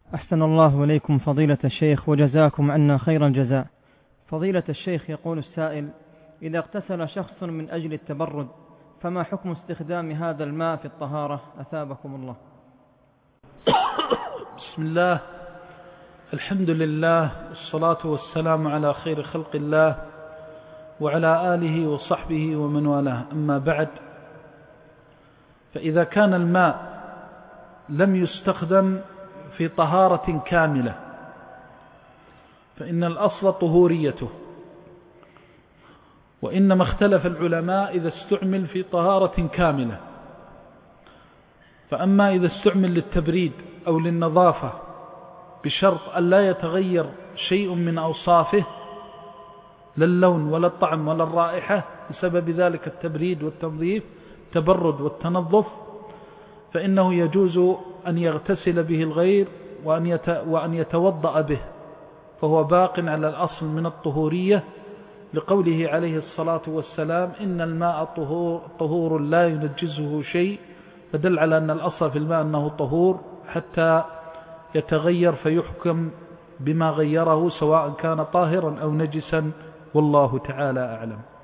أحسن الله إليكم فضيلة الشيخ وجزاكم عنا خير الجزاء. فضيلة الشيخ، يقول السائل: إذا اغتسل شخص من أجل التبرد فما حكم استخدام هذا الماء في الطهارة؟ أثابكم الله. بسم الله، الحمد لله، والصلاة والسلام على خير خلق الله وعلى آله وصحبه ومن والاه، أما بعد. فإذا كان الماء لم يستخدم في طهارة كاملة فإن الأصل طهوريته، وإنما اختلف العلماء إذا استعمل في طهارة كاملة. فأما إذا استعمل للتبريد أو للنظافة بشرط أن لا يتغير شيء من أوصافه، لا اللون ولا الطعم ولا الرائحة، بسبب ذلك التبريد والتنظيف، التبرد والتنظف، فإنه يجوز أن يغتسل به الغير وأن يتوضأ به، فهو باق على الأصل من الطهورية، لقوله عليه الصلاة والسلام: إن الماء طهور لا ينجزه شيء، فدل على أن الأصل في الماء أنه طهور حتى يتغير فيحكم بما غيره، سواء كان طاهرا أو نجسا، والله تعالى أعلم.